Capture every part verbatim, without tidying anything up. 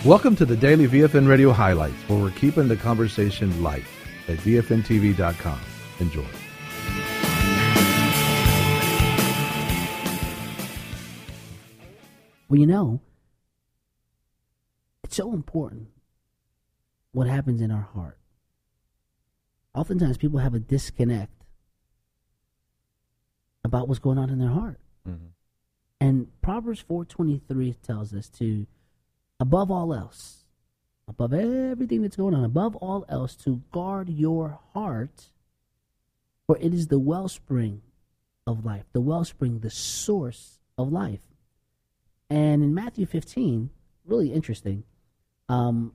Welcome to the Daily V F N Radio Highlights, where we're keeping the conversation light at V F N T V dot com. Enjoy. Well, you know, it's so important what happens in our heart. Oftentimes people have a disconnect about what's going on in their heart. Mm-hmm. And Proverbs four twenty-three tells us to, above all else, above everything that's going on, above all else, to guard your heart, for it is the wellspring of life, the wellspring, the source of life. And in Matthew fifteen, really interesting, um,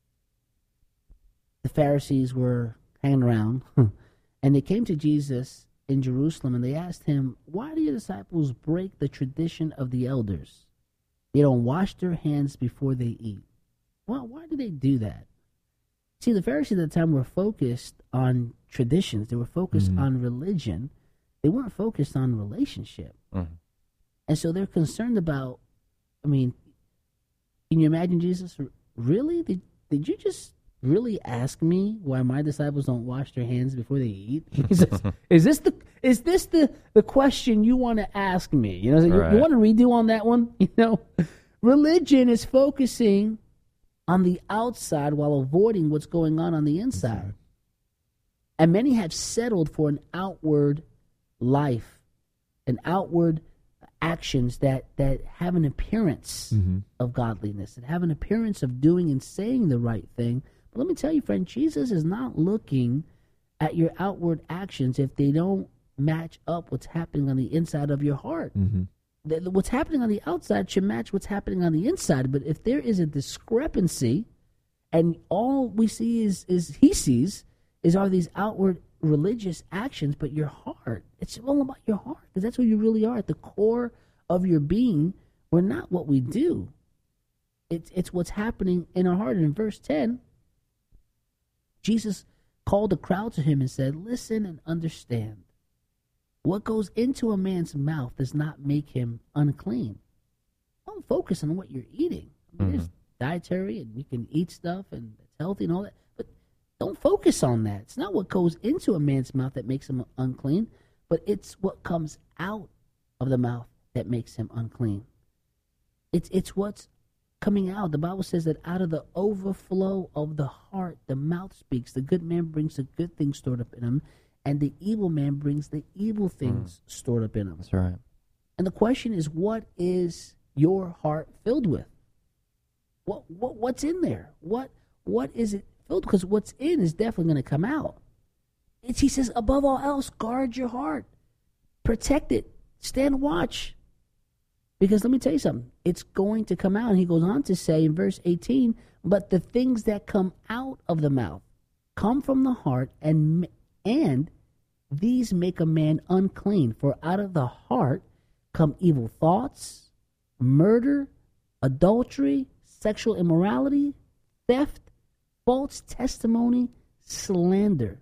the Pharisees were hanging around, and they came to Jesus in Jerusalem, and they asked him, why do your disciples break the tradition of the elders? They don't wash their hands before they eat. Well, why do they do that? See, the Pharisees at the time were focused on traditions. They were focused mm-hmm. on religion. They weren't focused on relationship. Mm-hmm. And so they're concerned about, I mean, can you imagine Jesus? Really? Did, did you just really ask me why my disciples don't wash their hands before they eat? He says, is this the is this the, the question you want to ask me? You know, so right. you, you want to redo on that one? You know, religion is focusing on the outside while avoiding what's going on on the inside. Right. And many have settled for an outward life, an outward actions that, that have an appearance mm-hmm. of godliness, that have an appearance of doing and saying the right thing. But let me tell you, friend, Jesus is not looking at your outward actions if they don't match up what's happening on the inside of your heart. Mm-hmm. The, what's happening on the outside should match what's happening on the inside. But if there is a discrepancy and all we see is, is he sees is are these outward religious actions, but your heart, it's all about your heart, because that's who you really are. At the core of your being, we're not what we do. It's, it's what's happening in our heart. And in verse ten, Jesus called the crowd to him and said, listen and understand. What goes into a man's mouth does not make him unclean. Don't focus on what you're eating. I mean, mm-hmm. There's dietary, and you can eat stuff, and it's healthy and all that. But don't focus on that. It's not what goes into a man's mouth that makes him unclean, but it's what comes out of the mouth that makes him unclean. It's it's what's coming out. The Bible says that out of the overflow of the heart, the mouth speaks. The good man brings the good things stored up in him, and the evil man brings the evil things mm. stored up in him. That's right. And the question is, what is your heart filled with? What what what's in there? What what is it filled? Because what's in is definitely going to come out. It's, he says, above all else, guard your heart, protect it, stand watch. Because let me tell you something, it's going to come out. And he goes on to say in verse eighteen, but the things that come out of the mouth come from the heart, and and these make a man unclean. For out of the heart come evil thoughts, murder, adultery, sexual immorality, theft, false testimony, slander.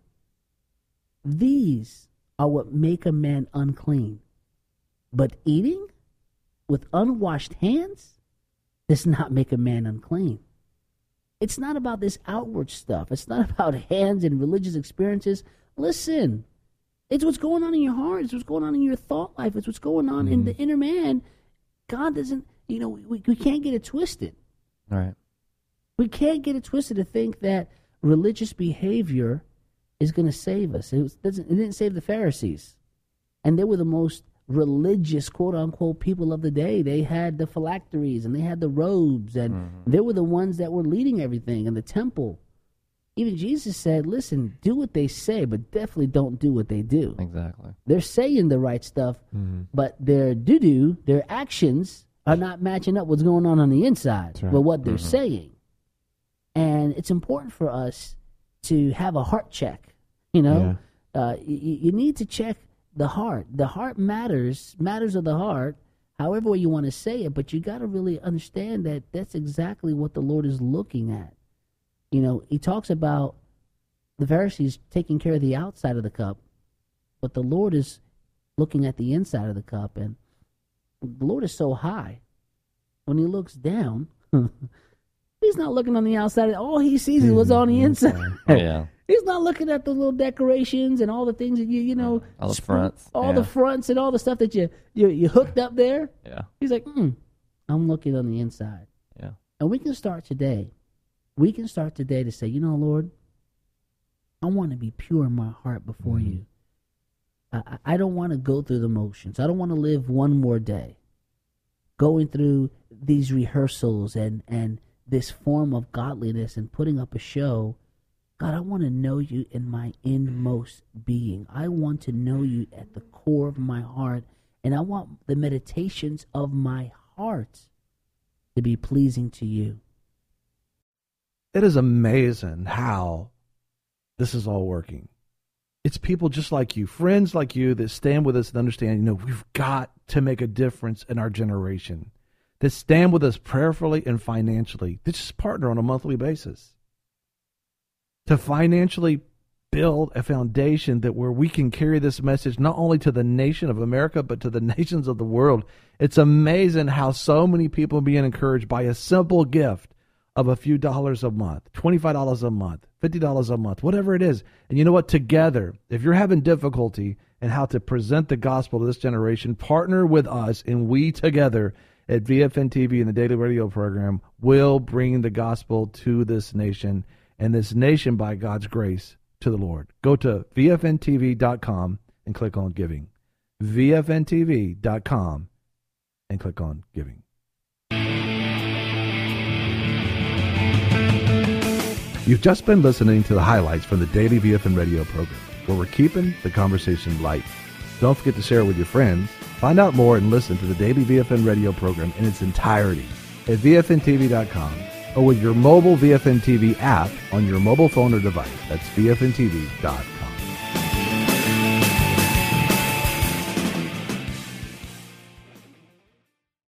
These are what make a man unclean. But eating with unwashed hands does not make a man unclean. It's not about this outward stuff. It's not about hands and religious experiences. Listen, it's what's going on in your heart. It's what's going on in your thought life. It's what's going on mm-hmm. in the inner man. God doesn't, you know, we, we can't get it twisted. All right. We can't get it twisted to think that religious behavior is going to save us. It, was, doesn't, it didn't save the Pharisees. And they were the most religious, quote-unquote, people of the day. They had the phylacteries, and they had the robes, and mm-hmm. they were the ones that were leading everything in the temple. Even Jesus said, listen, do what they say, but definitely don't do what they do. Exactly. They're saying the right stuff, mm-hmm. but their doo-doo, their actions are not matching up what's going on on the inside right. with what they're mm-hmm. saying. And it's important for us to have a heart check. You know, yeah. uh, you, you need to check the heart. The heart matters, matters of the heart, however way you want to say it, but you got to really understand that that's exactly what the Lord is looking at. You know, he talks about the Pharisees taking care of the outside of the cup, but the Lord is looking at the inside of the cup, and the Lord is so high. When he looks down, He's not looking on the outside. All he sees is what's on the inside. Yeah. He's not looking at the little decorations and all the things that you, you know, all the fronts, all yeah. the fronts and all the stuff that you you, you hooked up there. Yeah. He's like, mm, I'm looking on the inside. Yeah. And we can start today. We can start today to say, you know, Lord, I want to be pure in my heart before mm-hmm. you. I, I don't want to go through the motions. I don't want to live one more day going through these rehearsals and, and this form of godliness and putting up a show. God, I want to know you in my inmost being. I want to know you at the core of my heart, and I want the meditations of my heart to be pleasing to you. It is amazing how this is all working. It's people just like you, friends like you, that stand with us and understand, you know, we've got to make a difference in our generation, that stand with us prayerfully and financially, that just partner on a monthly basis to financially build a foundation that where we can carry this message not only to the nation of America, but to the nations of the world. It's amazing how so many people are being encouraged by a simple gift of a few dollars a month, twenty-five dollars a month, fifty dollars a month, whatever it is. And you know what? Together, if you're having difficulty in how to present the gospel to this generation, partner with us, and we together at V F N T V and the Daily Radio program will bring the gospel to this nation, and this nation, by God's grace, to the Lord. Go to V F N T V dot com and click on giving. V F N T V dot com and click on giving. You've just been listening to the highlights from the Daily V F N Radio program, where we're keeping the conversation light. Don't forget to share it with your friends. Find out more and listen to the Daily V F N Radio program in its entirety at V F N T V dot com or with your mobile V F N T V app on your mobile phone or device. That's V F N T V dot com.